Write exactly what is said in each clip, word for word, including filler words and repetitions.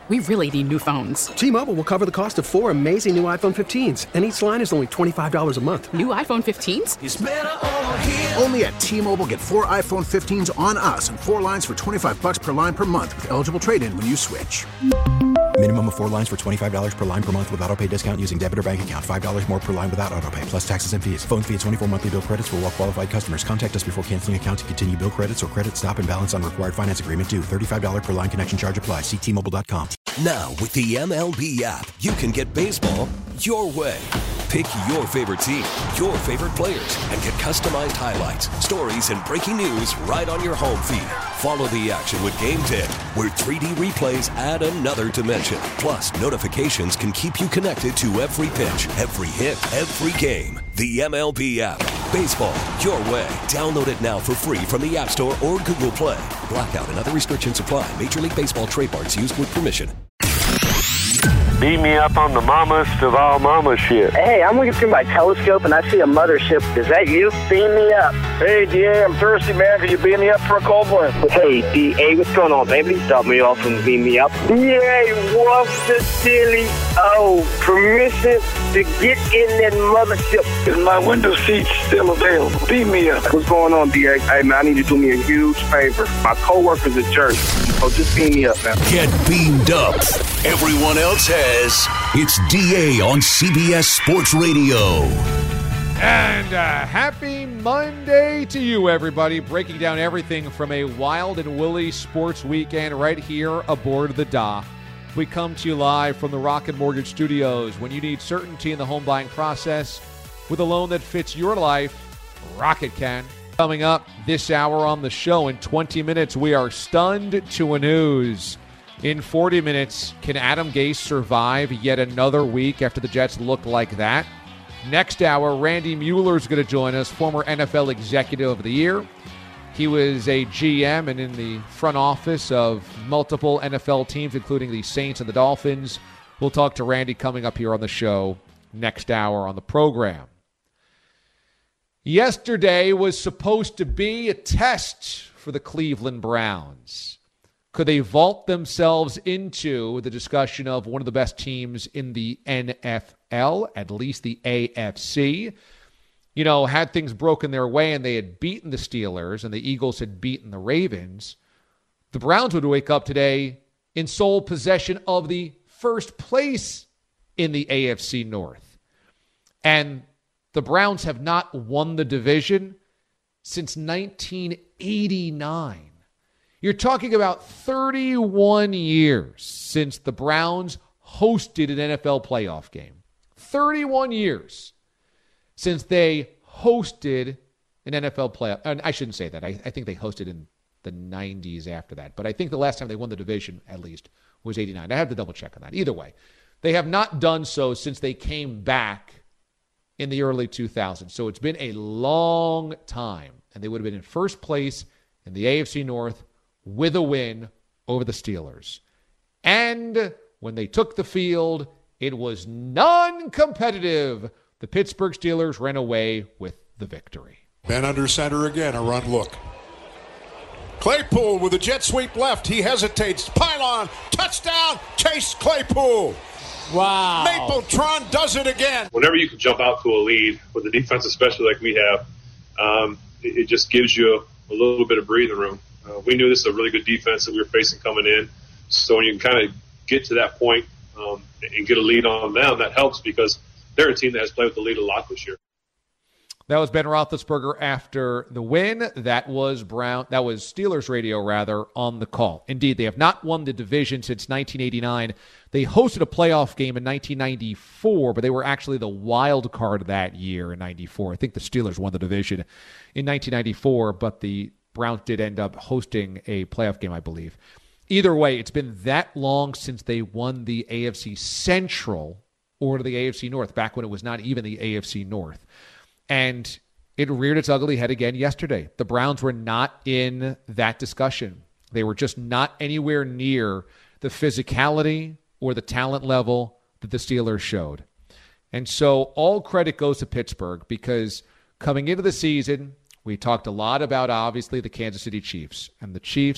We really need new phones. T-Mobile will cover the cost of four amazing new iPhone fifteens, and each line is only twenty-five dollars a month. New iPhone fifteens? It's better over here. Only at T-Mobile, get four iPhone fifteens on us and four lines for twenty-five dollars per line per month with eligible trade-in when you switch. Minimum of four lines for twenty-five dollars per line per month with autopay discount using debit or bank account. five dollars more per line without autopay, plus taxes and fees. Phone fee at twenty-four monthly bill credits for well-qualified customers. Contact us before canceling account to continue bill credits or credit stop and balance on required finance agreement due. thirty-five dollars per line connection charge applies. See T Mobile dot com. Now, with the M L B app, you can get baseball your way. Pick your favorite team, your favorite players, and get customized highlights, stories, and breaking news right on your home feed. Follow the action with Game Day, where three D replays add another dimension. Plus, notifications can keep you connected to every pitch, every hit, every game. The M L B app. Baseball your way. Download it now for free from the App Store or Google Play. Blackout and other restrictions apply. Major League Baseball trademarks used with permission. Beat me up on the mammoth of all mama shit. Hey, I'm looking through my telescope and I see a mothership. Is that you? Beam me up. Hey, D A, I'm thirsty, man. Can you beam me up for a cold one? Hey, D A, what's going on, baby? Stop me off and beam me up. Yay, what's the silly? Oh, permission to get in that mothership. Is my window seat still available? Beam me up. What's going on, D A? Hey, man, I need you to do me a huge favor. My coworker's a jerk. So just beam me up, man. Get beamed up. Everyone else has. It's D A on C B S Sports Radio. And uh, happy Monday to you, everybody. Breaking down everything from a wild and woolly sports weekend right here aboard the dock. We come to you live from the Rocket Mortgage Studios. When you need certainty in the home buying process with a loan that fits your life, Rocket can. Coming up this hour on the show, in twenty minutes, we are stunned to a news. In forty minutes, can Adam Gase survive yet another week after the Jets look like that? Next hour, Randy Mueller is going to join us, former N F L Executive of the Year. He was a G M and in the front office of multiple N F L teams, including the Saints and the Dolphins. We'll talk to Randy coming up here on the show next hour on the program. Yesterday was supposed to be a test for the Cleveland Browns. Could they vault themselves into the discussion of one of the best teams in the N F L, at least the A F C? You know, had things broken their way and they had beaten the Steelers and the Eagles had beaten the Ravens, the Browns would wake up today in sole possession of the first place in the A F C North. And the Browns have not won the division since nineteen eighty-nine. You're talking about thirty-one years since the Browns hosted an N F L playoff game. thirty-one years since they hosted an N F L playoff. And I shouldn't say that. I, I think they hosted in the nineties after that. But I think the last time they won the division, at least, was eighty-nine. I have to double check on that. Either way, they have not done so since they came back in the early two thousands. So it's been a long time. And they would have been in first place in the A F C North with a win over the Steelers. And when they took the field, it was non-competitive. The Pittsburgh Steelers ran away with the victory. Ben under center again, a run look. Claypool with a jet sweep left. He hesitates. Pylon, touchdown, Chase Claypool. Wow. Mapletron does it again. Whenever you can jump out to a lead, with the defense especially like we have, um, it, it just gives you a little bit of breathing room. Uh, we knew this was a really good defense that we were facing coming in. So when you can kind of get to that point um, and get a lead on them, that helps because they're a team that has played with the lead a lot this year. That was Ben Roethlisberger after the win. That was Brown. That was Steelers radio, rather, on the call. Indeed, they have not won the division since nineteen eighty-nine. They hosted a playoff game in nineteen ninety-four, but they were actually the wild card that year in ninety-four. I think the Steelers won the division in nineteen ninety-four, but the Browns did end up hosting a playoff game, I believe. Either way, it's been that long since they won the A F C Central or the A F C North, back when it was not even the A F C North. And it reared its ugly head again yesterday. The Browns were not in that discussion. They were just not anywhere near the physicality or the talent level that the Steelers showed. And so all credit goes to Pittsburgh because coming into the season, we talked a lot about, obviously, the Kansas City Chiefs. And the Chiefs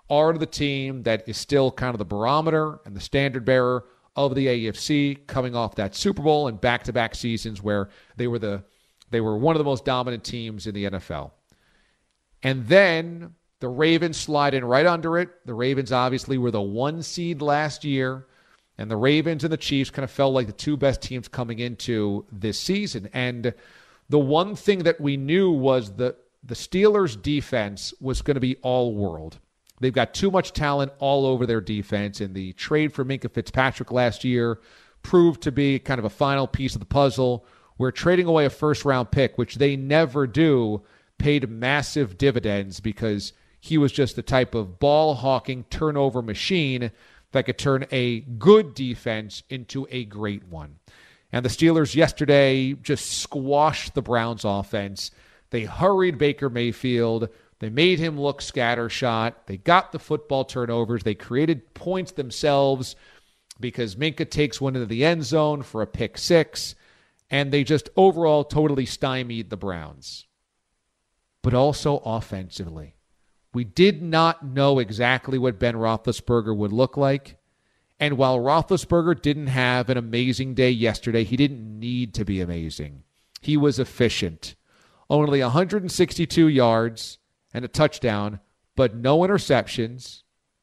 are the team that is still kind of the barometer and the standard bearer of the A F C, coming off that Super Bowl and back-to-back seasons where they were the they were one of the most dominant teams in the N F L. And then the Ravens slide in right under it. The Ravens obviously were the one seed last year, and the Ravens and the Chiefs kind of felt like the two best teams coming into this season. And the one thing that we knew was that the Steelers' defense was going to be all-world. They've got too much talent all over their defense, and the trade for Minkah Fitzpatrick last year proved to be kind of a final piece of the puzzle, where trading away a first-round pick, which they never do, paid massive dividends because he was just the type of ball-hawking turnover machine that could turn a good defense into a great one. And the Steelers yesterday just squashed the Browns' offense. They hurried Baker Mayfield. They made him look scattershot. They got the football turnovers. They created points themselves because Minkah takes one into the end zone for a pick six. And they just overall totally stymied the Browns. But also offensively. We did not know exactly what Ben Roethlisberger would look like. And while Roethlisberger didn't have an amazing day yesterday, he didn't need to be amazing. He was efficient. Only one hundred sixty-two yards and a touchdown, but no interceptions.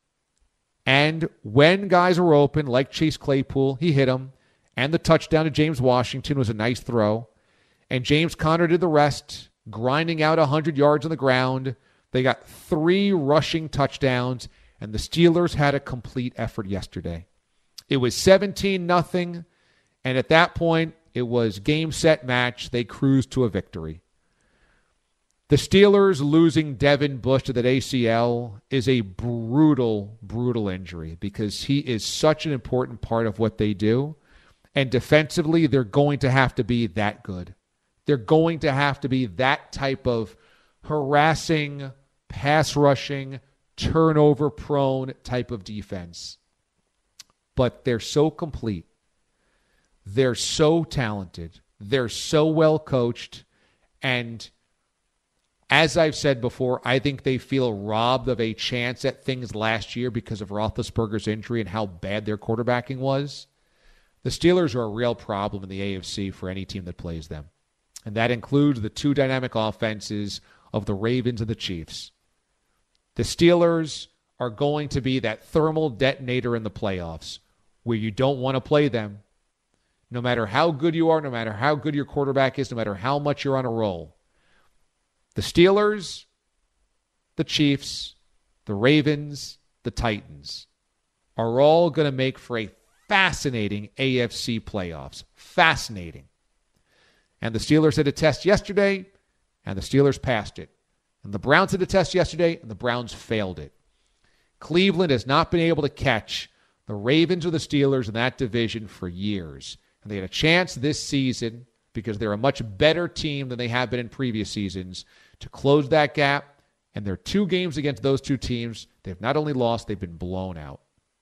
And when guys were open, like Chase Claypool, he hit them. And the touchdown to James Washington was a nice throw. And James Conner did the rest, grinding out one hundred yards on the ground. They got three rushing touchdowns, and the Steelers had a complete effort yesterday. It was seventeen nothing, and at that point, it was game, set, match. They cruised to a victory. The Steelers losing Devin Bush to that A C L is a brutal, brutal injury because he is such an important part of what they do. And defensively, they're going to have to be that good. They're going to have to be that type of harassing, pass-rushing, turnover-prone type of defense. But they're so complete. They're so talented. They're so well coached. And as I've said before, I think they feel robbed of a chance at things last year because of Roethlisberger's injury and how bad their quarterbacking was. The Steelers are a real problem in the A F C for any team that plays them. And that includes the two dynamic offenses of the Ravens and the Chiefs. The Steelers are going to be that thermal detonator in the playoffs where you don't want to play them. No matter how good you are, no matter how good your quarterback is, no matter how much you're on a roll. The Steelers, the Chiefs, the Ravens, the Titans are all going to make for a fascinating A F C playoffs. Fascinating. And the Steelers had a test yesterday, and the Steelers passed it. And the Browns had a test yesterday, and the Browns failed it. Cleveland has not been able to catch the Ravens or the Steelers in that division for years. And they had a chance this season, because they're a much better team than they have been in previous seasons, to close that gap. And their two games against those two teams, they've not only lost, they've been blown out.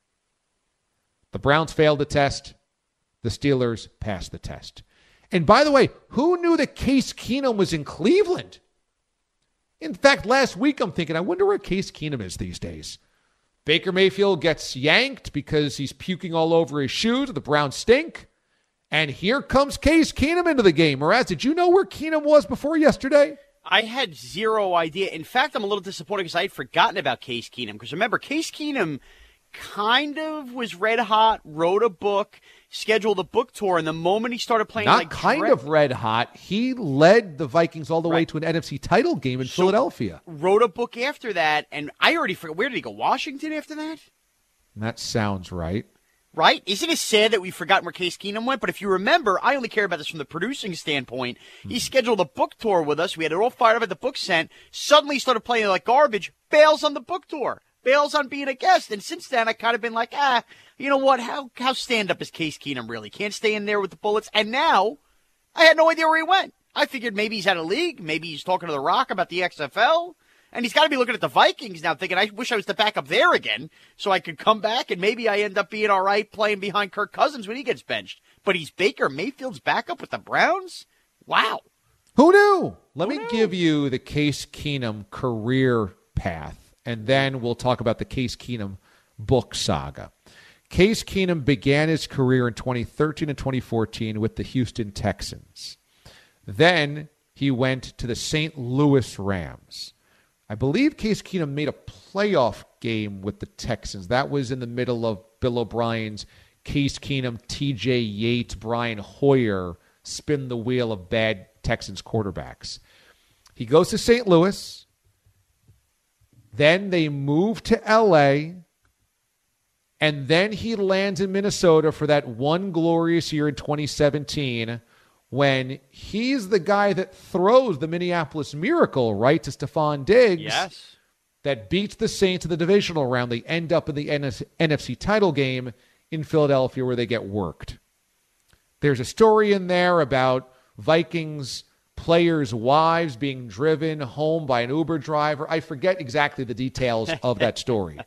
The Browns failed the test. The Steelers passed the test. And by the way, who knew that Case Keenum was in Cleveland? In fact, last week I'm thinking, I wonder where Case Keenum is these days. Baker Mayfield gets yanked because he's puking all over his shoes. The Browns stink. And here comes Case Keenum into the game. Mraz, did you know where Keenum was before yesterday? I had zero idea. In fact, I'm a little disappointed because I had forgotten about Case Keenum. Because remember, Case Keenum kind of was red hot, wrote a book, scheduled a book tour, and the moment he started playing Not like kind Dre- of red hot. He led the Vikings all the Right. way to an N F C title game in So, Philadelphia. Wrote a book after that, and I already forgot. Where did he go? Washington after that? That sounds right. Right? Isn't it sad that we've forgotten where Case Keenum went? But if you remember, I only care about this from the producing standpoint. He scheduled a book tour with us. We had it all fired up at the book sent. Suddenly he started playing like garbage. Bails on the book tour. Bails on being a guest. And since then, I kind of been like, ah, you know what? How how stand-up is Case Keenum really? Can't stay in there with the Bullets. And now, I had no idea where he went. I figured maybe he's out of league. Maybe he's talking to The Rock about the X F L. And he's got to be looking at the Vikings now thinking, I wish I was the backup there again so I could come back and maybe I end up being all right playing behind Kirk Cousins when he gets benched. But he's Baker Mayfield's backup with the Browns? Wow. Who knew? Let Who me knew? give you the Case Keenum career path. and then we'll talk about the Case Keenum book saga. Case Keenum began his career in twenty thirteen and twenty fourteen with the Houston Texans. Then he went to the Saint Louis Rams. I believe Case Keenum made a playoff game with the Texans. That was in the middle of Bill O'Brien's Case Keenum, T J Yates, Brian Hoyer spin the wheel of bad Texans quarterbacks. He goes to Saint Louis. Then they move to L A. And then he lands in Minnesota for that one glorious year in twenty seventeen when he's the guy that throws the Minneapolis Miracle, right, to Stephon Diggs. Yes. That beats the Saints in the divisional round. They end up in the N F C title game in Philadelphia where they get worked. There's a story in there about Vikings players' wives being driven home by an Uber driver. I forget exactly the details of that story.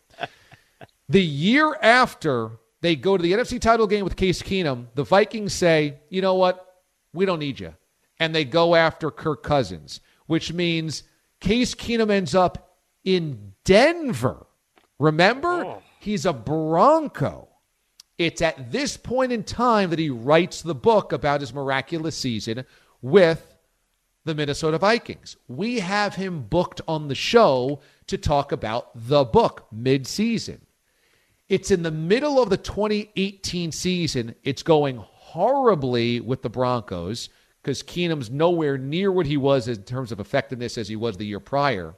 The year after they go to the N F C title game with Case Keenum, the Vikings say, you know what? We don't need you. And they go after Kirk Cousins, which means Case Keenum ends up in Denver. Remember? Oh. He's a Bronco. It's at this point in time that he writes the book about his miraculous season with the Minnesota Vikings. We have him booked on the show to talk about the book mid-season. It's in the middle of the twenty eighteen season. It's going horribly with the Broncos because Keenum's nowhere near what he was in terms of effectiveness as he was the year prior.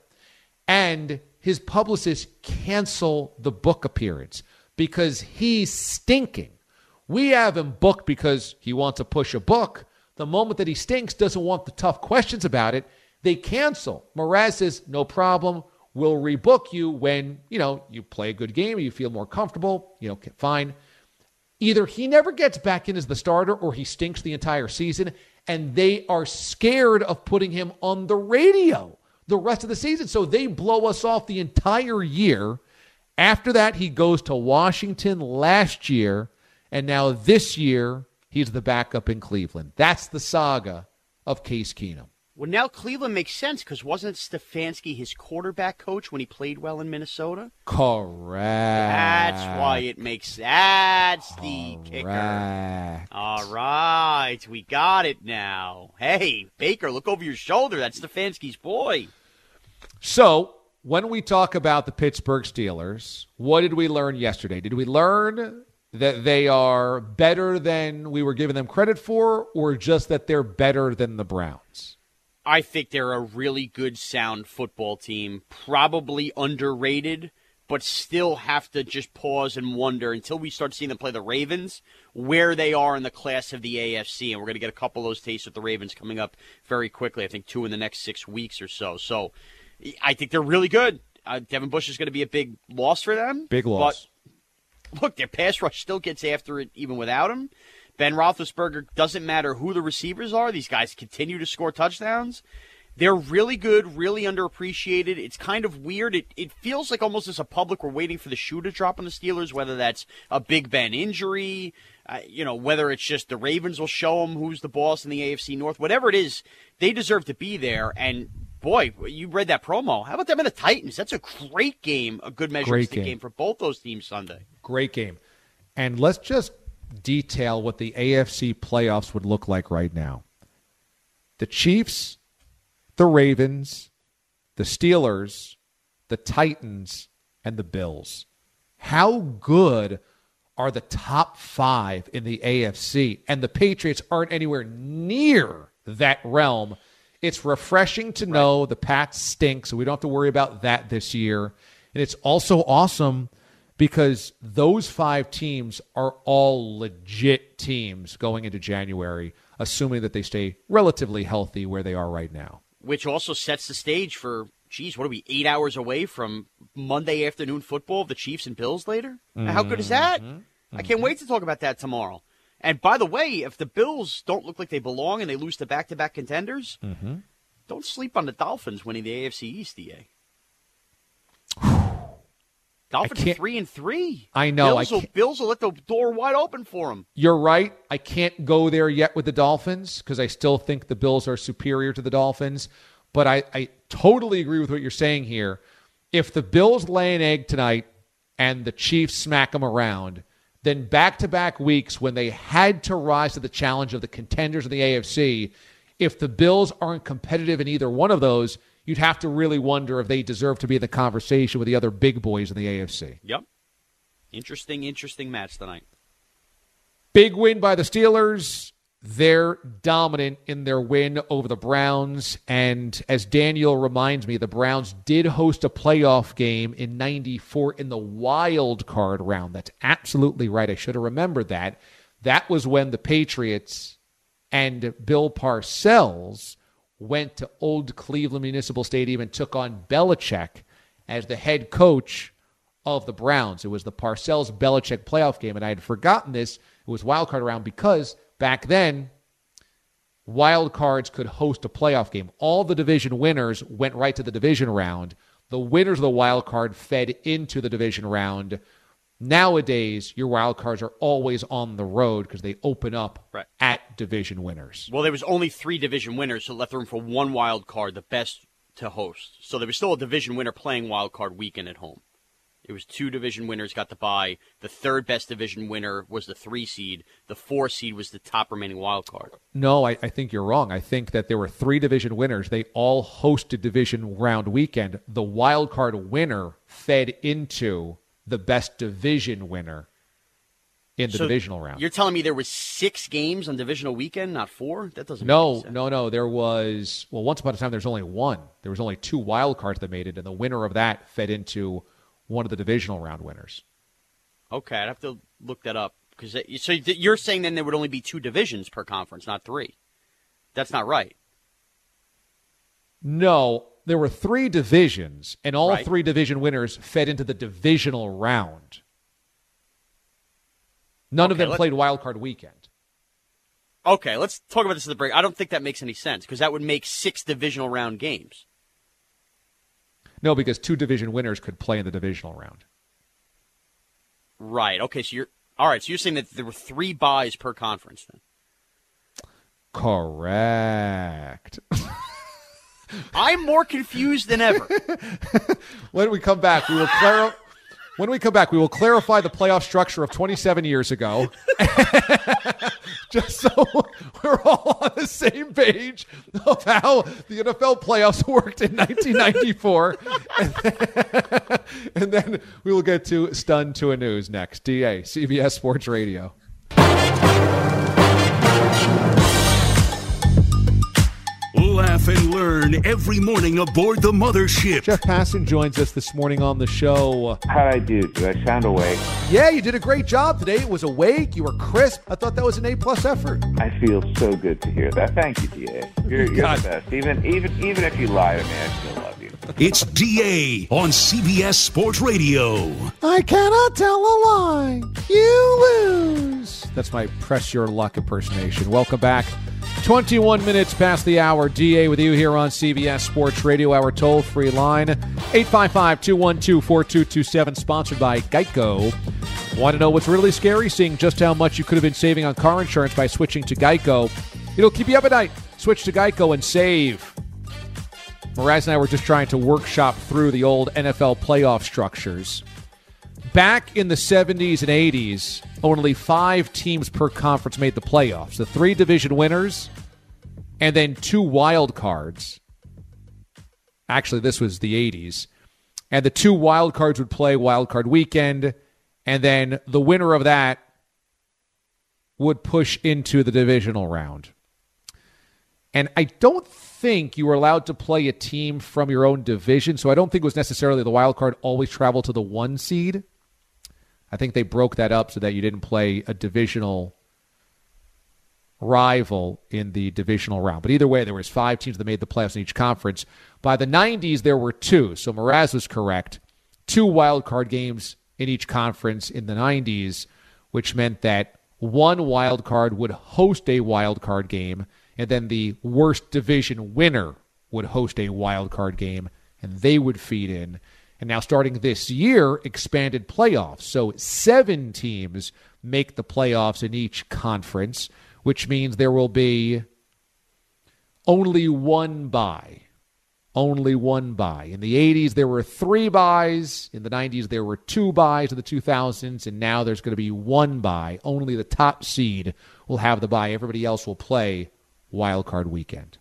And his publicists cancel the book appearance because he's stinking. We have him booked because he wants to push a book. The moment that he stinks, doesn't want the tough questions about it, they cancel. Mraz says, no problem. We'll rebook you when, you know, you play a good game or you feel more comfortable. You know, fine. Either he never gets back in as the starter or he stinks the entire season, and they are scared of putting him on the radio the rest of the season. So they blow us off the entire year. After that, he goes to Washington last year, and now this year, he's the backup in Cleveland. That's the saga of Case Keenum. Well, now Cleveland makes sense because wasn't Stefanski his quarterback coach when he played well in Minnesota? Correct. That's why it makes that's the Correct. kicker. All right, we got it now. Hey, Baker, look over your shoulder. That's Stefanski's boy. So, when we talk about the Pittsburgh Steelers, what did we learn yesterday? Did we learn that they are better than we were giving them credit for, or just that they're better than the Browns? I think they're a really good, sound football team, probably underrated, but still have to just pause and wonder until we start seeing them play the Ravens, where they are in the class of the A F C. And we're going to get a couple of those tastes with the Ravens coming up very quickly, I think two in the next six weeks or so. So I think they're really good. Uh, Devin Bush is going to be a big loss for them. Big loss. But look, their pass rush still gets after it even without him. Ben Roethlisberger, doesn't matter who the receivers are. These guys continue to score touchdowns. They're really good, really underappreciated. It's kind of weird. It it feels like almost as a public we're waiting for the shoe to drop on the Steelers, whether that's a Big Ben injury, uh, you know, whether it's just the Ravens will show them who's the boss in the A F C North. Whatever it is, they deserve to be there. And, boy, you read that promo. How about them and the Titans? That's a great game, a good measuring stick game. game for both those teams Sunday. Great game. And let's just detail what the A F C playoffs would look like right now. The Chiefs, the Ravens, the Steelers, the Titans, and the Bills. How good are the top five in the A F C? And the Patriots aren't anywhere near that realm. It's refreshing to know right. The Pats stink, so we don't have to worry about that this year. And it's also awesome because those five teams are all legit teams going into January, assuming that they stay relatively healthy where they are right now. Which also sets the stage for, geez, what are we, eight hours away from Monday afternoon football, the Chiefs and Bills later? Mm-hmm. How good is that? Mm-hmm. I can't wait to talk about that tomorrow. And by the way, if the Bills don't look like they belong and they lose to back-to-back contenders, mm-hmm. don't sleep on the Dolphins winning the A F C East, D A. Dolphins are three and three. I know. Bills, I will, Bills will let the door wide open for them. You're right. I can't go there yet with the Dolphins because I still think the Bills are superior to the Dolphins. But I, I totally agree with what you're saying here. If the Bills lay an egg tonight and the Chiefs smack them around, then back-to-back weeks when they had to rise to the challenge of the contenders of the A F C, if the Bills aren't competitive in either one of those, you'd have to really wonder if they deserve to be in the conversation with the other big boys in the A F C. Yep. Interesting, interesting match tonight. Big win by the Steelers. They're dominant in their win over the Browns. And as Daniel reminds me, the Browns did host a playoff game in ninety-four in the wild card round. That's absolutely right. I should have remembered that. That was when the Patriots and Bill Parcells went to Old Cleveland Municipal Stadium and took on Belichick as the head coach of the Browns. It was the Parcells-Belichick playoff game, and I had forgotten this. It was wild card round because back then, wild cards could host a playoff game. All the division winners went right to the division round. The winners of the wild card fed into the division round. Nowadays, your wild cards are always on the road because they open up right. at division winners. Well, there was only three division winners, so it left room for one wild card, the best to host. So there was still a division winner playing wild card weekend at home. It was two division winners got the bye. The third best division winner was the three seed. The four seed was the top remaining wild card. No, I, I think you're wrong. I think that there were three division winners. They all hosted division round weekend. The wild card winner fed into the best division winner in the so divisional round. You're telling me there was six games on divisional weekend, not four? That doesn't no, make sense. No, no, no. There was, well, once upon a time, there's only one. There was only two wild cards that made it, and the winner of that fed into one of the divisional round winners. Okay, I'd have to look that up. Because so you're saying then there would only be two divisions per conference, not three. That's not right. No, there were three divisions, and all right. three division winners fed into the divisional round. None okay, of them let's... played wild card weekend. Okay, let's talk about this at the break. I don't think that makes any sense because that would make six divisional round games. No, because two division winners could play in the divisional round. Right. Okay, so you're all right, so you're saying that there were three buys per conference then. Correct. I'm more confused than ever. When we come back, we will clarify When we come back, we will clarify the playoff structure of twenty-seven years ago. Just so we're all on the same page of how the N F L playoffs worked in nineteen ninety-four. and, then, and then we will get to Stun to a News next. D A, C B S Sports Radio. Laugh and learn every morning aboard the mothership. Jeff Passan joins us this morning on the show. How'd I do? Did I sound awake? Yeah, you did a great job today. It was awake. You were crisp. I thought that was an A-plus effort. I feel so good to hear that. Thank you, D A. You're, you're the best. Even, even, even if you lie to me, I still love you. It's D A on C B S Sports Radio. I cannot tell a lie. You lose. That's my Press Your Luck impersonation. Welcome back. twenty-one minutes past the hour. D A with you here on C B S Sports Radio. Our toll-free line, eight five five, two one two, four two two seven, sponsored by Geico. Want to know what's really scary? Seeing just how much you could have been saving on car insurance by switching to Geico. It'll keep you up at night. Switch to Geico and save. Mraz and I were just trying to workshop through the old N F L playoff structures. Back in the seventies and eighties, only five teams per conference made the playoffs. The three division winners and then two wild cards. Actually, this was the eighties. And the two wild cards would play wild card weekend, and then the winner of that would push into the divisional round. And I don't think you were allowed to play a team from your own division, so I don't think it was necessarily the wild card always traveled to the one seed. I think they broke that up so that you didn't play a divisional rival in the divisional round. But either way, there was five teams that made the playoffs in each conference. By the nineties, there were two. So Mraz was correct. Two wild card games in each conference in the nineties, which meant that one wild card would host a wild card game, and then the worst division winner would host a wild card game, and they would feed in. And now starting this year, expanded playoffs. So seven teams make the playoffs in each conference, which means there will be only one bye only one bye. In the eighties, there were three byes. In the nineties, there were two byes in the two thousands, and now there's going to be one bye. Only the top seed will have the bye. Everybody else will play Wild Card Weekend.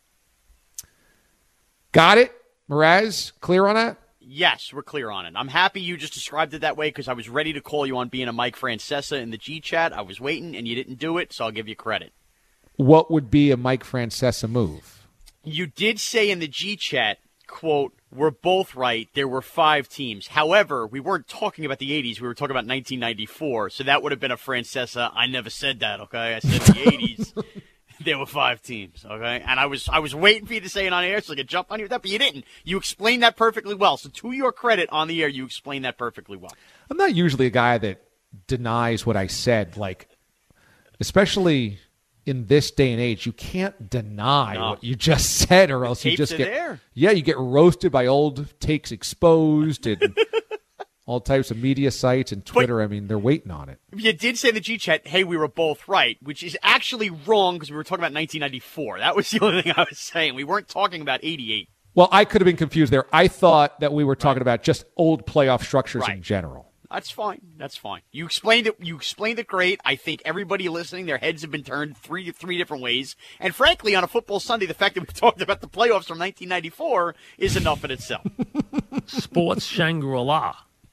Got it? Mraz, clear on that? Yes, we're clear on it. I'm happy you just described it that way because I was ready to call you on being a Mike Francesa in the G chat. I was waiting, and you didn't do it, so I'll give you credit. What would be a Mike Francesa move? You did say in the G chat, quote, we're both right. There were five teams. However, we weren't talking about the eighties. We were talking about nineteen ninety-four, so that would have been a Francesa. I never said that, okay? I said the eighties. There were five teams, okay? And I was I was waiting for you to say it on air so I could jump on you with that, but you didn't. You explained that perfectly well. So to your credit on the air, you explained that perfectly well. I'm not usually a guy that denies what I said. Like, especially in this day and age, you can't deny no. what you just said or else you just get there. Yeah, you get roasted by old takes exposed and all types of media sites and Twitter. But I mean, they're waiting on it. You did say in the G chat, hey, we were both right, which is actually wrong because we were talking about nineteen ninety-four. That was the only thing I was saying. We weren't talking about eighty-eight. Well, I could have been confused there. I thought that we were talking right. about just old playoff structures right. in general. That's fine. That's fine. You explained it. You explained it great. I think everybody listening, their heads have been turned three three different ways. And frankly, on a football Sunday, the fact that we talked about the playoffs from nineteen ninety-four is enough in itself. Sports Shangri-La.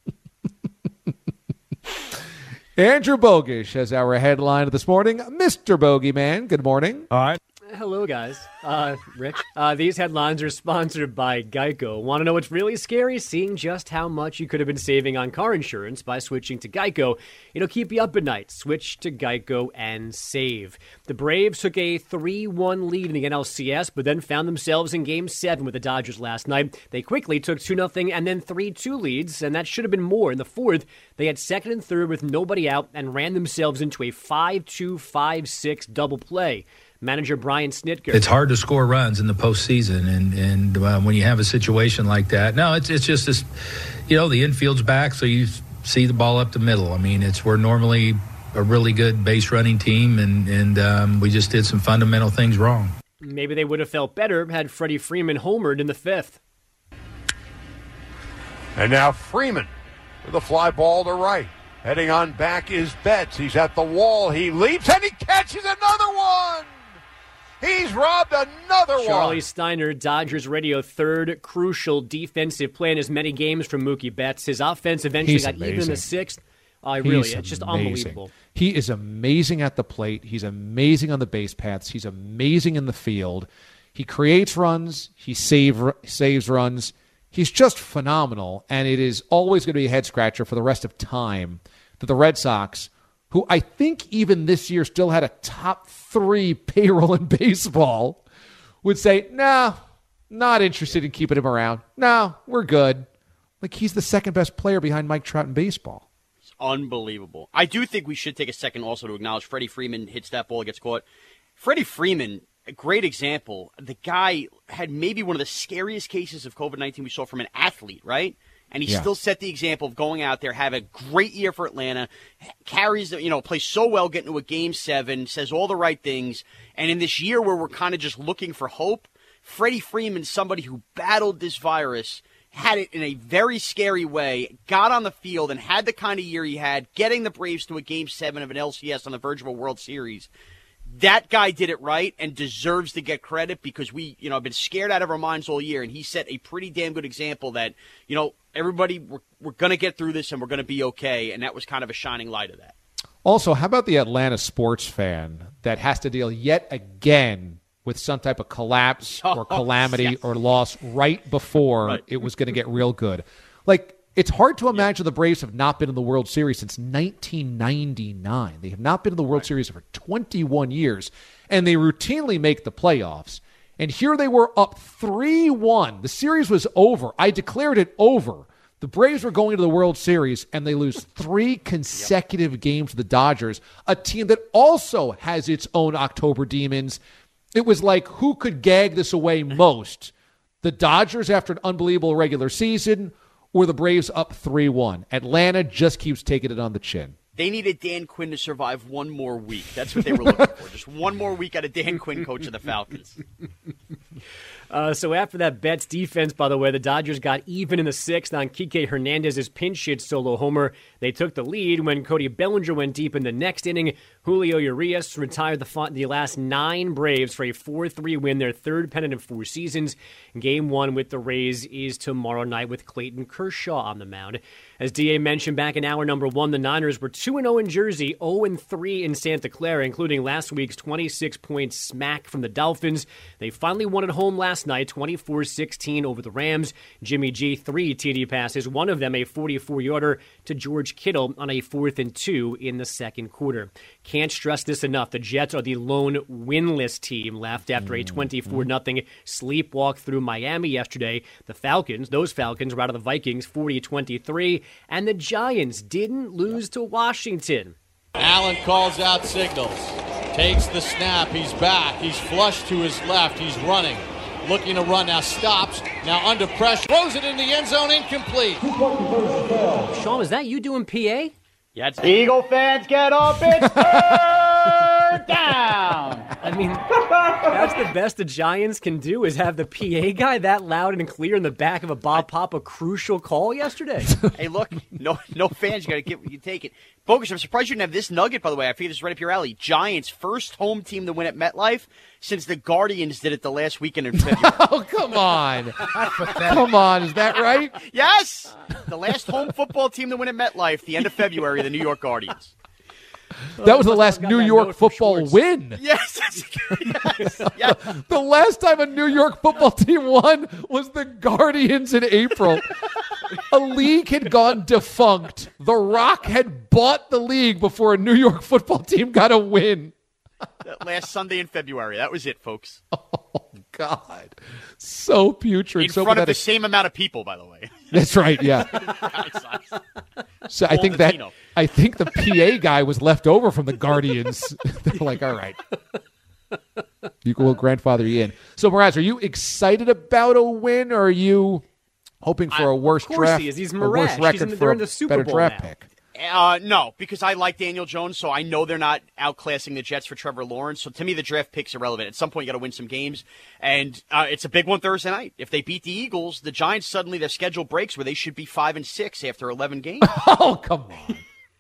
Andrew Bogish has our headline this morning. Mister Bogeyman, good morning. All right. Hello, guys. Uh, Rich. Uh, these headlines are sponsored by Geico. Want to know what's really scary? Seeing just how much you could have been saving on car insurance by switching to Geico. It'll keep you up at night. Switch to Geico and save. The Braves took a three one lead in the N L C S, but then found themselves in Game seven with the Dodgers last night. They quickly took two nothing and then three two leads, and that should have been more. In the fourth, they had second and third with nobody out and ran themselves into a five two, five six double play. Manager Brian Snitker. It's hard to score runs in the postseason, and and uh, when you have a situation like that, no, it's it's just this, you know, the infield's back, so you see the ball up the middle. I mean, it's we're normally a really good base running team, and and um, we just did some fundamental things wrong. Maybe they would have felt better had Freddie Freeman homered in the fifth. And now Freeman with a fly ball to right. Heading on back is Betts. He's at the wall. He leaps, and he catches another one. He's robbed another one. Charlie Steiner, Dodgers radio, third crucial defensive play in as many games from Mookie Betts. His offense eventually He's got amazing. even in the sixth. I uh, really, He's it's just amazing. unbelievable. He is amazing at the plate. He's amazing on the base paths. He's amazing in the field. He creates runs. He save, saves runs. He's just phenomenal, and it is always going to be a head-scratcher for the rest of time that the Red Sox, who I think even this year still had a top three payroll in baseball, would say, nah, not interested in keeping him around. No, we're good. Like, he's the second best player behind Mike Trout in baseball. It's unbelievable. I do think we should take a second also to acknowledge Freddie Freeman hits that ball, gets caught. Freddie Freeman, a great example. The guy had maybe one of the scariest cases of covid nineteen we saw from an athlete, right? And he yeah. still set the example of going out there, have a great year for Atlanta, carries, you know, plays so well, getting to a game seven, says all the right things. And in this year where we're kind of just looking for hope, Freddie Freeman, somebody who battled this virus, had it in a very scary way, got on the field and had the kind of year he had, getting the Braves to a game seven of an L C S on the verge of a World Series. That guy did it right and deserves to get credit because we, you know, have been scared out of our minds all year, and he set a pretty damn good example that, you know, everybody, we're, we're going to get through this and we're going to be okay, and that was kind of a shining light of that. Also, how about the Atlanta sports fan that has to deal yet again with some type of collapse or calamity yes. or loss right before right. it was going to get real good? Like, it's hard to imagine the Braves have not been in the World Series since nineteen ninety-nine. They have not been in the World right. Series for twenty-one years, and they routinely make the playoffs. And here they were up three one. The series was over. I declared it over. The Braves were going to the World Series, and they lose three consecutive yep. games to the Dodgers, a team that also has its own October demons. It was like, who could gag this away most? The Dodgers after an unbelievable regular season, or the Braves up three one. Atlanta just keeps taking it on the chin. They needed Dan Quinn to survive one more week. That's what they were looking for. Just one more week out of Dan Quinn, coach of the Falcons. Uh, so after that Betts defense, by the way, the Dodgers got even in the sixth on Kike Hernandez's pinch hit solo homer. They took the lead when Cody Bellinger went deep in the next inning. Julio Urias retired the, the last nine Braves for a four three win, their third pennant in four seasons. Game one with the Rays is tomorrow night with Clayton Kershaw on the mound. As D A mentioned back in hour number one, the Niners were two and oh in Jersey, oh and three in Santa Clara, including last week's twenty-six point smack from the Dolphins. They finally won at home last night, twenty-four sixteen over the Rams. Jimmy G, three T D passes, one of them a forty-four-yarder to George Kittle on a fourth and two in the second quarter. Can't stress this enough. The Jets are the lone winless team left after a twenty-four nothing sleepwalk through Miami yesterday. The Falcons, those Falcons were out of the Vikings forty twenty-three. And the Giants didn't lose to Washington. Allen calls out signals. Takes the snap. He's back. He's flush to his left. He's running. Looking to run. Now stops. Now under pressure. Throws it in the end zone. Incomplete. Sean, is that you doing P A? Yeah, it's Eagle fans, get up. It's third down. I mean, that's the best the Giants can do is have the P A guy that loud and clear in the back of a Bob Papa crucial call yesterday. Hey, look, no no fans, you got to get you take it. Bogus, I'm surprised you didn't have this nugget, by the way. I figured this is right up your alley. Giants, first home team to win at MetLife since the Guardians did it the last weekend in February. Oh, come on. Come on, is that right? Yes! The last home football team to win at MetLife, the end of February, the New York Guardians. That was the last New York football win. Yes, yes, yes. The last time a New York football team won was the Guardians in April. A league had gone defunct. The Rock had bought the league before a New York football team got a win. That last Sunday in February. That was it, folks. Oh, God. So putrid. In so front pathetic. of the same amount of people, by the way. That's right, yeah. So I think that I think the P A guy was left over from the Guardians. They're like, all right. You will grandfather you in. So, Mraz, are you excited about a win, or are you hoping for a worse of course draft? He is. He's a worse Mraz. record He's in, for they're a in the Super better Bowl draft now. pick? Uh, no, because I like Daniel Jones, so I know they're not outclassing the Jets for Trevor Lawrence. So to me, the draft pick's irrelevant. At some point, you got to win some games, and uh, it's a big one Thursday night. If they beat the Eagles, the Giants suddenly their schedule breaks where they should be five and six after eleven games. Oh, come on!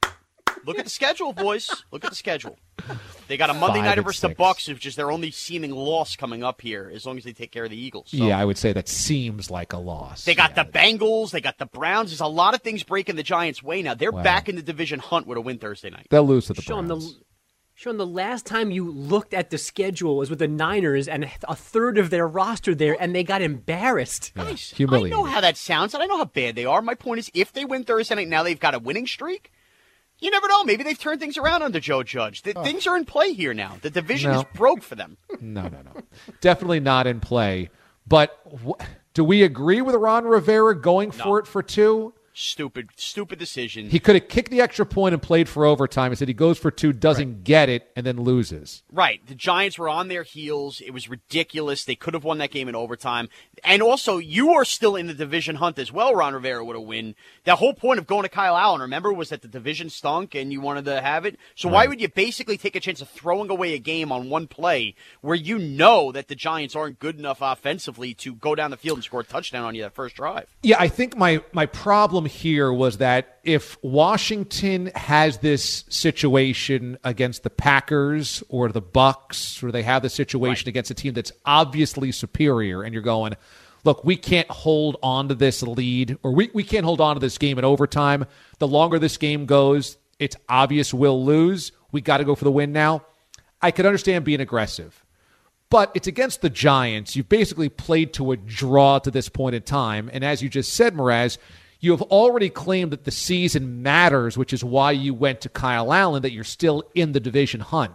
Look at the schedule, boys. Look at the schedule. They got a Monday Five nighter and versus six. the Bucks, which is their only seeming loss coming up here, as long as they take care of the Eagles. So. Yeah, I would say that seems like a loss. They got the Bengals. They got the Browns. There's a lot of things breaking the Giants' way now. They're Wow. back in the division hunt with a win Thursday night. They'll lose to the Sean, Browns. the, Sean, the last time you looked at the schedule was with the Niners and a third of their roster there, and they got embarrassed. Yeah. Nice. I Humiliated. know how that sounds, and I know how bad they are. My point is, if they win Thursday night, now they've got a winning streak. You never know. Maybe they've turned things around under Joe Judge. The, Oh. Things are in play here now. The division No. is broke for them. No, no, no. Definitely not in play. But wh- do we agree with Ron Rivera going for it for two? Stupid, stupid decision. He could have kicked the extra point and played for overtime. Instead, he goes for two, doesn't get it, and then loses. Right. The Giants were on their heels. It was ridiculous. They could have won that game in overtime. And also, you are still in the division hunt as well, Ron Rivera would have win. The whole point of going to Kyle Allen, remember, was that the division stunk and you wanted to have it. So why Right. would you basically take a chance of throwing away a game on one play where you know that the Giants aren't good enough offensively to go down the field and score a touchdown on you that first drive? Yeah, I think my, my problem here was that if Washington has this situation against the Packers or the Bucks, or they have the situation against a team that's obviously superior, and you're going, look, we can't hold on to this lead, or we, we can't hold on to this game in overtime. The longer this game goes, it's obvious we'll lose. We got to go for the win now. I could understand being aggressive. But it's against the Giants. You've basically played to a draw to this point in time. And as you just said, Mraz, you have already claimed that the season matters, which is why you went to Kyle Allen, that you're still in the division hunt.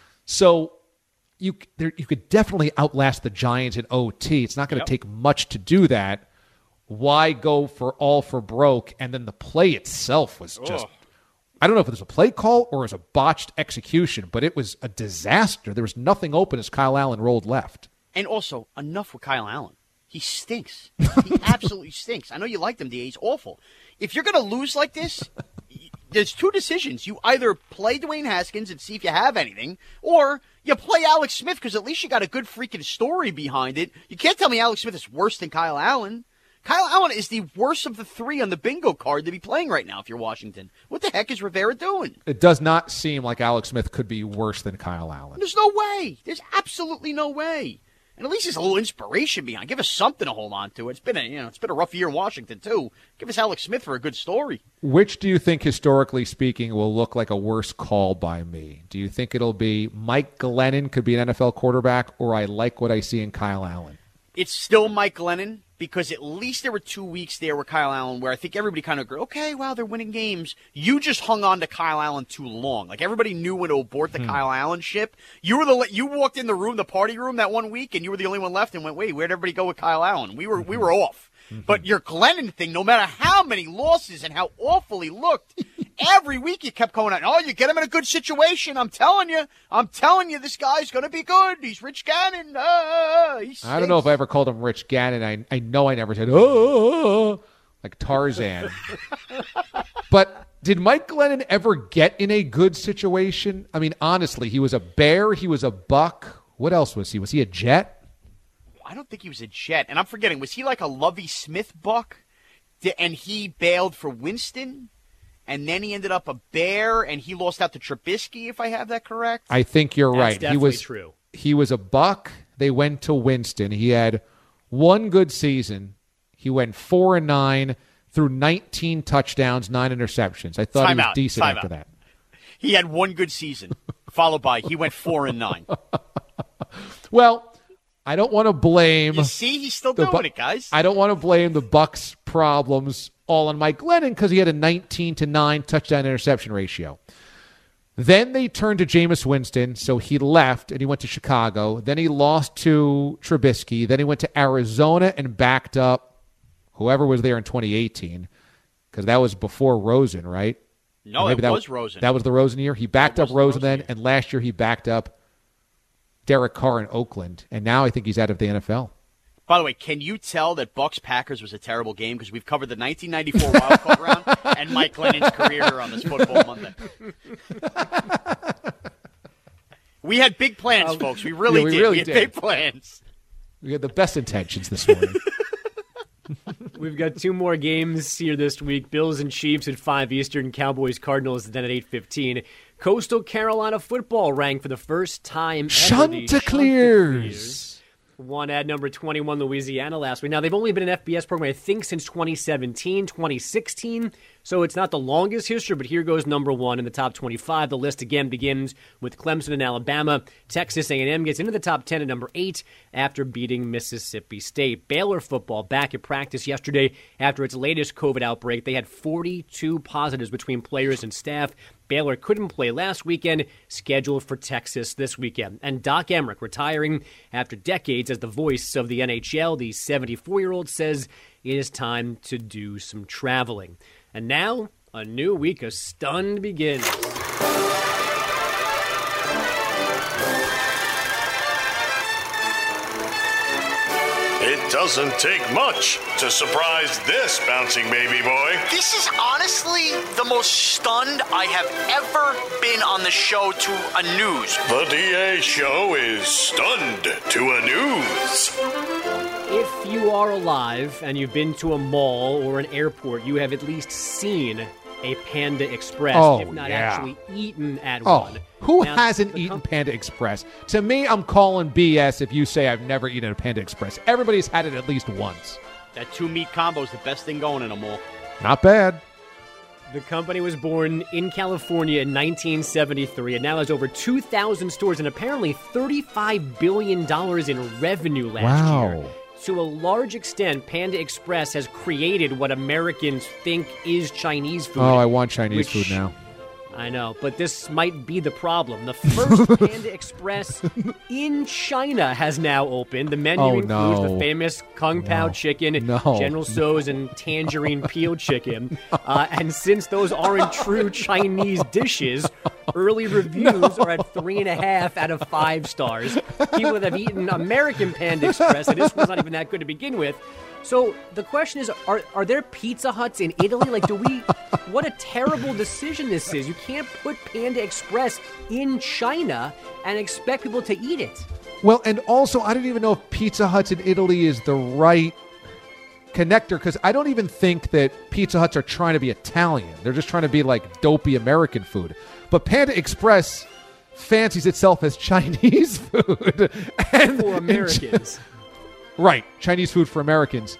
So you there, you could definitely outlast the Giants in O T. It's not going to Yep. take much to do that. Why go for all for broke? And then the play itself was just... Ugh. I don't know if it was a play call or it was a botched execution, but it was a disaster. There was nothing open as Kyle Allen rolled left. And also, enough with Kyle Allen. He stinks. He absolutely stinks. I know you like him, D A. He's awful. If you're going to lose like this, there's two decisions. You either play Dwayne Haskins and see if you have anything, or you play Alex Smith because at least you got a good freaking story behind it. You can't tell me Alex Smith is worse than Kyle Allen. Kyle Allen is the worst of the three on the bingo card to be playing right now if you're Washington. What the heck is Rivera doing? It does not seem like Alex Smith could be worse than Kyle Allen. There's no way. There's absolutely no way. And at least there's a little inspiration behind. Give us something to hold on to. It's been a you know it's been a rough year in Washington too. Give us Alex Smith for a good story. Which do you think, historically speaking, will look like a worse call by me? Do you think it'll be Mike Glennon could be an N F L quarterback, or I like what I see in Kyle Allen? It's still Mike Glennon, because at least there were two weeks there with Kyle Allen where I think everybody kind of agreed, okay, wow, they're winning games. You just hung on to Kyle Allen too long. Like, everybody knew when to abort the hmm. Kyle Allen ship. You were the you walked in the room, the party room that one week, and you were the only one left and went, wait, where'd everybody go with Kyle Allen? We were mm-hmm. we were off. Mm-hmm. But your Glennon thing, no matter how many losses and how awful he looked, every week you kept going out, oh, you get him in a good situation. I'm telling you. I'm telling you, this guy's going to be good. He's Rich Gannon. Uh, he I don't know if I ever called him Rich Gannon. I I know I never said, oh, like Tarzan. But did Mike Glennon ever get in a good situation? I mean, honestly, he was a Bear. He was a Buck. What else was he? Was he a Jet? I don't think he was a Jet. And I'm forgetting, was he like a Lovie Smith Buck? And he bailed for Winston? And then he ended up a Bear, and he lost out to Trubisky, if I have that correct? I think you're That's right. Definitely he was true. He was a Buck. They went to Winston. He had one good season. He went four and nine, threw nineteen touchdowns, nine interceptions. I thought Time he was out. decent Time after out. that. He had one good season, followed by he went four and nine. Well, I don't want to blame. You see, he's still the doing Bu- it, guys. I don't want to blame the Bucs' problems all on Mike Glennon because he had a nineteen to nine touchdown interception ratio. Then they turned to Jameis Winston, so he left and he went to Chicago. Then he lost to Trubisky. Then he went to Arizona and backed up whoever was there in twenty eighteen because that was before Rosen, right? No, Maybe it that was Rosen. That was the Rosen year. He backed That up was the Rosen Rosen then, year. and last year he backed up Derek Carr in Oakland, and now I think he's out of the N F L. By the way, can you tell that Bucs-Packers was a terrible game? Because we've covered the nineteen ninety-four Wild Card round and Mike Glennon's career on this Football Monday. We had big plans, Uh, folks. We really yeah, we did. really we had did. big plans. We had the best intentions this morning. We've got two more games here this week. Bills and Chiefs at five Eastern, Cowboys Cardinals then at eight fifteen. Coastal Carolina football ranked for the first time ever. the Chanticleers. Won at number twenty-one Louisiana last week. Now, they've only been an F B S program, I think, since twenty seventeen, twenty sixteen. So it's not the longest history, but here goes number one in the top twenty-five. The list again begins with Clemson and Alabama. Texas A and M gets into the top ten at number eight after beating Mississippi State. Baylor football back at practice yesterday after its latest COVID outbreak. They had forty-two positives between players and staff. Baylor couldn't play last weekend, scheduled for Texas this weekend. And Doc Emmerich retiring after decades as the voice of the N H L. The seventy-four-year-old says it is time to do some traveling. And now, a new week of Stunned begins. It doesn't take much to surprise this bouncing baby boy. This is honestly the most stunned I have ever been on the show to a news. The D A show is stunned to a news. If you are alive and you've been to a mall or an airport, you have at least seen a Panda Express, Oh, if not yeah. actually eaten at Oh, one. who Now, hasn't the eaten com- Panda Express? To me, I'm calling B S if you say I've never eaten a Panda Express. Everybody's had it at least once. That two-meat combo is the best thing going in a mall. Not bad. The company was born in California in nineteen seventy-three and now has over two thousand stores and apparently thirty-five billion dollars in revenue last Wow. year. To a large extent, Panda Express has created what Americans think is Chinese food. Oh, I want Chinese which- food now. I know, but this might be the problem. The first Panda Express in China has now opened. The menu Oh, includes no. the famous Kung Pao chicken, No. General Tso's, and tangerine peel chicken. Uh, and since those aren't true Chinese dishes, early reviews are at three and a half out of five stars. People that have eaten American Panda Express, and this was not even that good to begin with, So the question is, are are there Pizza Huts in Italy? Like, do we? What a terrible decision this is. You can't put Panda Express in China and expect people to eat it. Well, and also, I don't even know if Pizza Huts in Italy is the right connector, because I don't even think that Pizza Huts are trying to be Italian. They're just trying to be like dopey American food. But Panda Express fancies itself as Chinese food. and, For Americans. And, right. Chinese food for Americans.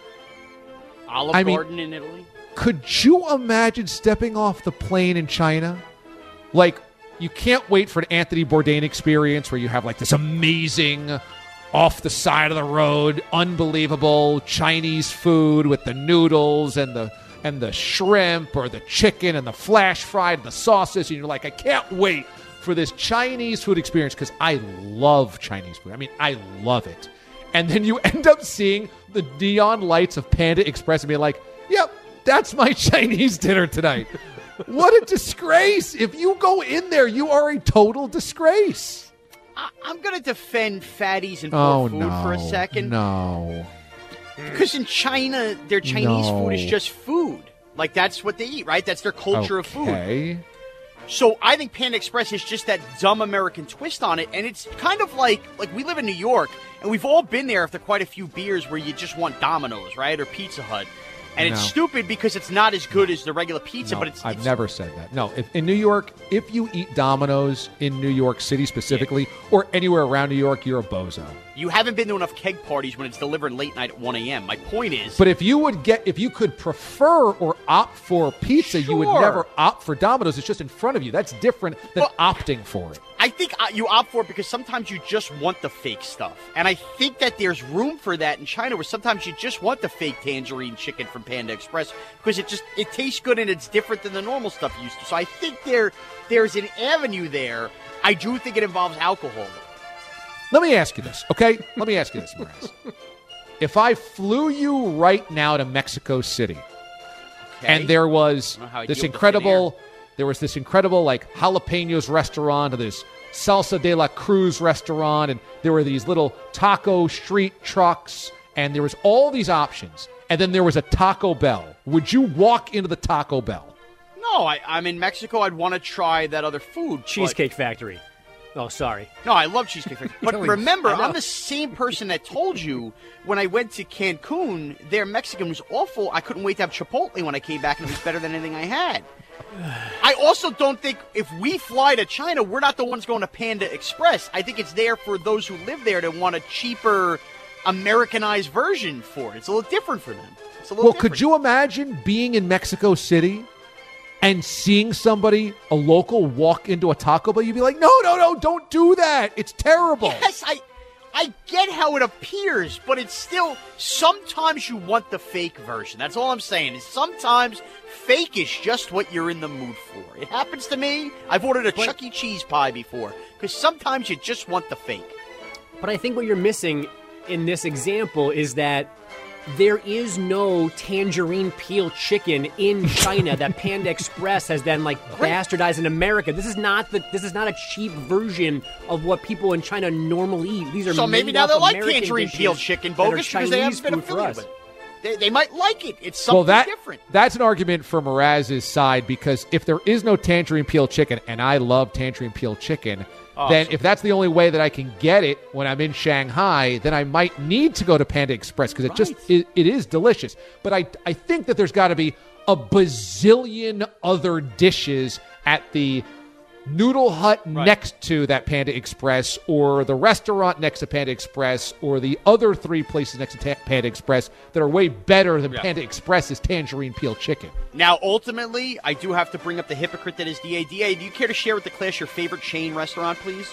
Olive I mean, Garden in Italy? Could you imagine stepping off the plane in China? Like, you can't wait for an Anthony Bourdain experience where you have like this amazing off the side of the road, unbelievable Chinese food with the noodles and the and the shrimp or the chicken and the flash fried and the sauces. And you're like, I can't wait for this Chinese food experience because I love Chinese food. I mean, I love it. And then you end up seeing the neon lights of Panda Express and be like, yep, that's my Chinese dinner tonight. What a disgrace. If you go in there, you are a total disgrace. I- I'm going to defend fatties and poor Oh, food no. for a second. No. Because in China, their Chinese No. food is just food. Like, that's what they eat, right? That's their culture of food. Okay. So I think Panda Express is just that dumb American twist on it. And it's kind of like, like we live in New York, and we've all been there after quite a few beers where you just want Domino's, right? Or Pizza Hut. And No. it's stupid because it's not as good as the regular pizza, No, but it's... I've it's, never said that. No, if, in New York, if you eat Domino's in New York City specifically, or anywhere around New York, you're a bozo. You haven't been to enough keg parties when it's delivered late night at one a.m. My point is... But if you would get, if you could prefer or opt for pizza, you would Sure. never opt for Domino's. It's just in front of you. That's different than opting for it. I think uh, you opt for it because sometimes you just want the fake stuff. And I think that there's room for that in China where sometimes you just want the fake tangerine chicken from Panda Express because it just it tastes good and it's different than the normal stuff you used to. So I think there there's an avenue there. I do think it involves alcohol. Let me ask you this, okay? Let me ask you this, Mraz. If I flew you right now to Mexico City, Okay. and there was I don't know how I this deal with the thin incredible, there was this incredible like jalapenos restaurant, or this Salsa de la Cruz restaurant, and there were these little taco street trucks, and there was all these options, and then there was a Taco Bell. Would you walk into the Taco Bell? No, I, I'm in Mexico. I'd want to try that other food. but- Cheesecake Factory. Oh, sorry. No, I love Cheesecake Factory. But Really? remember, I know. I'm the same person that told you when I went to Cancun, their Mexican was awful. I couldn't wait to have Chipotle when I came back, and it was better than anything I had. I also don't think if we fly to China, we're not the ones going to Panda Express. I think it's there for those who live there to want a cheaper, Americanized version for it. It's a little different for them. It's a little Well, different. could you imagine being in Mexico City and seeing somebody, a local, walk into a Taco Bell? You'd be like, no, no, no, don't do that. It's terrible. Yes, I I get how it appears, but it's still, sometimes you want the fake version. That's all I'm saying, is sometimes fake is just what you're in the mood for. It happens to me. I've ordered a Chuck E. Cheese pie before, because sometimes you just want the fake. But I think what you're missing in this example is that there is no tangerine peel chicken in China that Panda Express has then like bastardized in America. This is not the this is not a cheap version of what people in China normally eat. These are So maybe made now up they like American tangerine dishes peel chicken, that are bogus, because they Chinese haven't been food for affiliated us. with it. They, they might like it. It's something well, that, different. that's an argument for Mraz's side, because if there is no tangerine peel chicken, and I love tangerine peel chicken, Oh, then so- if that's the only way that I can get it when I'm in Shanghai, then I might need to go to Panda Express, because it just it, it is delicious. But I I think that there's got to be a bazillion other dishes at the Noodle Hut next to that Panda Express, or the restaurant next to Panda Express, or the other three places next to Ta- Panda Express that are way better than Yeah. Panda Express's tangerine peel chicken. Now, ultimately, I do have to bring up the hypocrite that is D A. D A, do you care to share with the class your favorite chain restaurant, please?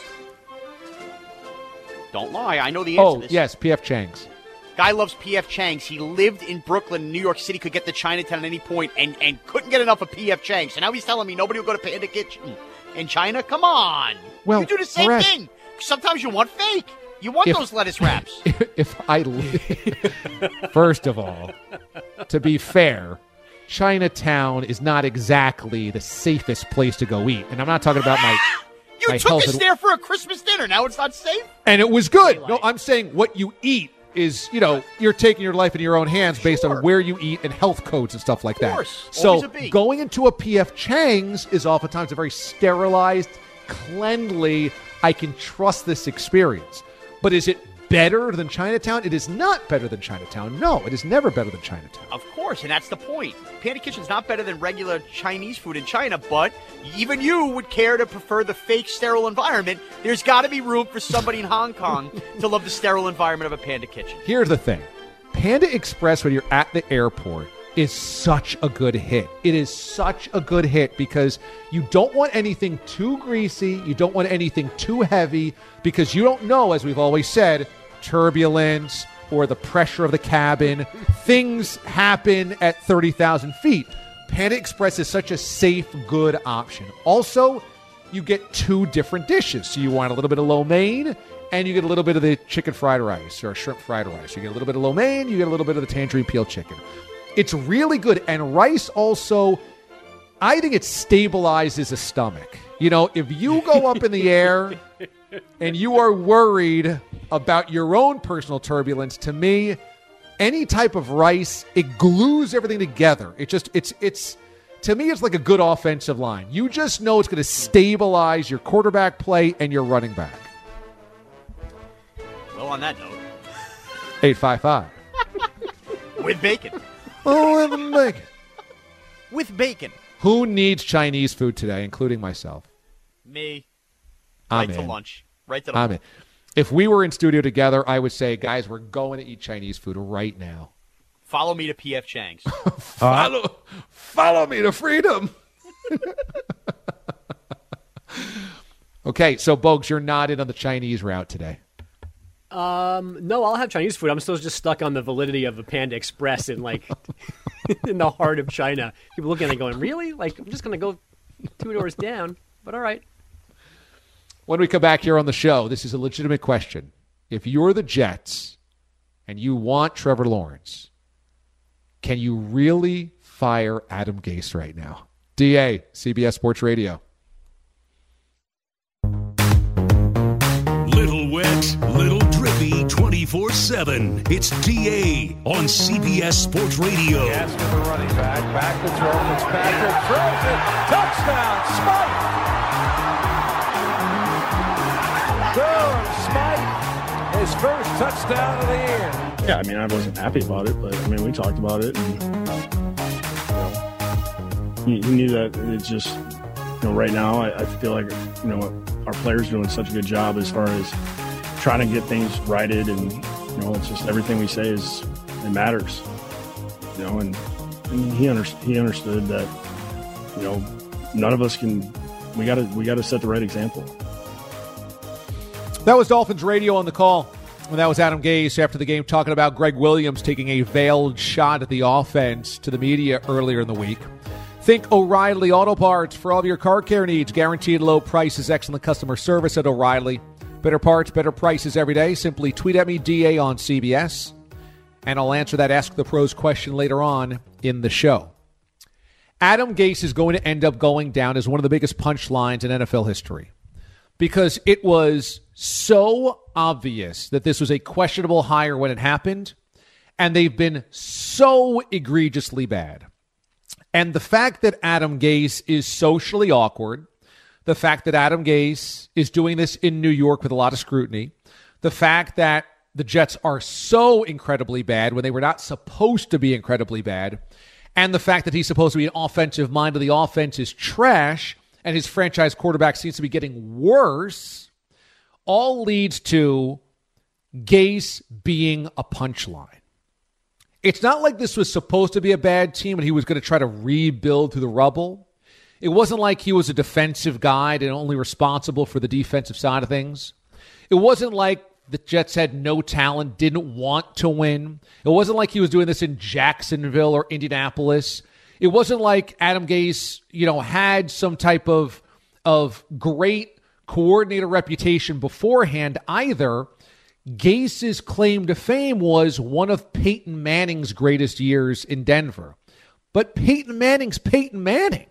Don't lie. I know the answer Oh, to this. yes, P F Chang's. Guy loves P F Chang's. He lived in Brooklyn, New York City, could get to Chinatown at any point, and, and couldn't get enough of P F Chang's. So now he's telling me nobody will go to Panda Kitchen in China? Come on. Well, you do the same Brett, thing. Sometimes you want fake. You want if- those lettuce wraps. If I li- First of all, to be fair, Chinatown is not exactly the safest place to go eat. And I'm not talking about my You my took health us and- there for a Christmas dinner. Now it's not safe? And it was good. No, I'm saying what you eat is, you know, you're taking your life in your own hands based on where you eat and health codes and stuff like Of that. course. So Always a B. going into a P F Chang's is oftentimes a very sterilized, cleanly, I can trust this experience. But is it better than Chinatown? It is not better than Chinatown. No, it is never better than Chinatown. Of course, and that's the point. Panda Kitchen's not better than regular Chinese food in China, but even you would care to prefer the fake sterile environment. There's got to be room for somebody in Hong Kong to love the sterile environment of a Panda Kitchen. Here's the thing. Panda Express, when you're at the airport, is such a good hit. It is such a good hit because you don't want anything too greasy. You don't want anything too heavy because you don't know, as we've always said, turbulence or the pressure of the cabin. Things happen at thirty thousand feet. Panda Express is such a safe, good option. Also, you get two different dishes. So you want a little bit of lo mein, and you get a little bit of the chicken fried rice or shrimp fried rice. You get a little bit of lo mein, you get a little bit of the tangerine peel chicken. It's really good. And rice also, I think it stabilizes a stomach. You know, if you go up in the air and you are worried about your own personal turbulence, to me, any type of rice, it glues everything together. It just, it's, it's, to me, it's like a good offensive line. You just know it's going to stabilize your quarterback play and your running back. Well, on that note. eight five five With bacon. Oh, with bacon. With bacon. Who needs Chinese food today, including myself? Me. I'm right to in. lunch. Right to I'm lunch. in. If we were in studio together, I would say, guys, we're going to eat Chinese food right now. Follow me to P F Chang's. follow, follow me to freedom. Okay, so, Bogues, you're not in on the Chinese route today. Um, no, I'll have Chinese food. I'm still just stuck on the validity of the Panda Express in like in the heart of China. People looking at it going, really? Like, I'm just going to go two doors down, but all right. When we come back here on the show, this is a legitimate question. If you're the Jets and you want Trevor Lawrence, can you really fire Adam Gase right now? D A, C B S Sports Radio. Little wet, little drippy, twenty-four seven. It's D A on C B S Sports Radio. Yes, to the running back. Back to throw. Fitzpatrick throws it. Touchdown. Smite. Boom. Smite. His first touchdown of the year. Yeah, I mean, I wasn't happy about it, but I mean, we talked about it, and you know, you, you knew that it's just, you know, right now I, I feel like, you know, our players are doing such a good job as far as trying to get things righted, and you know, it's just everything we say is it matters, you know, and, and he under, he understood that, you know, none of us can. We got to we got to set the right example. That was Dolphins Radio on the call. And that was Adam Gase after the game talking about Greg Williams taking a veiled shot at the offense to the media earlier in the week. Think O'Reilly Auto Parts for all of your car care needs. Guaranteed low prices, excellent customer service at O'Reilly. Better parts, better prices every day. Simply tweet at me, D A on C B S, and I'll answer that Ask the Pros question later on in the show. Adam Gase is going to end up going down as one of the biggest punchlines in N F L history because it was so obvious that this was a questionable hire when it happened, and they've been so egregiously bad. And the fact that Adam Gase is socially awkward, the fact that Adam Gase is doing this in New York with a lot of scrutiny, the fact that the Jets are so incredibly bad when they were not supposed to be incredibly bad, and the fact that he's supposed to be an offensive mind of the offense is trash, and his franchise quarterback seems to be getting worse, all leads to Gase being a punchline. It's not like this was supposed to be a bad team and he was going to try to rebuild through the rubble. It wasn't like he was a defensive guy and only responsible for the defensive side of things. It wasn't like the Jets had no talent, didn't want to win. It wasn't like he was doing this in Jacksonville or Indianapolis. It wasn't like Adam Gase, you know, had some type of, of great coordinator reputation beforehand either. Gase's claim to fame was one of Peyton Manning's greatest years in Denver. But Peyton Manning's Peyton Manning.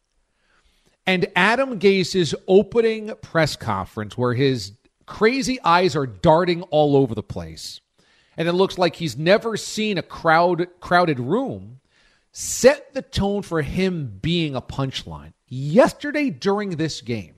And Adam Gase's opening press conference, where his crazy eyes are darting all over the place, and it looks like he's never seen a crowd crowded room, set the tone for him being a punchline. Yesterday during this game,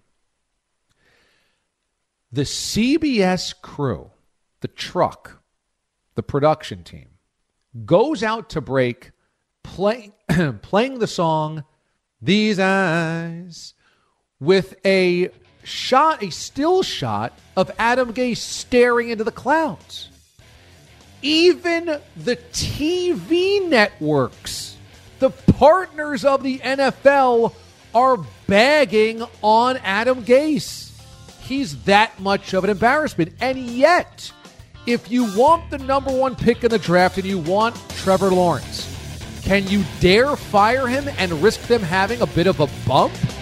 the C B S crew, the truck, the production team, goes out to break play, playing the song These Eyes with a shot, a still shot of Adam Gase staring into the clouds. Even the T V networks, the partners of the N F L, are bagging on Adam Gase. He's that much of an embarrassment. And yet, if you want the number one pick in the draft and you want Trevor Lawrence, can you dare fire him and risk them having a bit of a bump?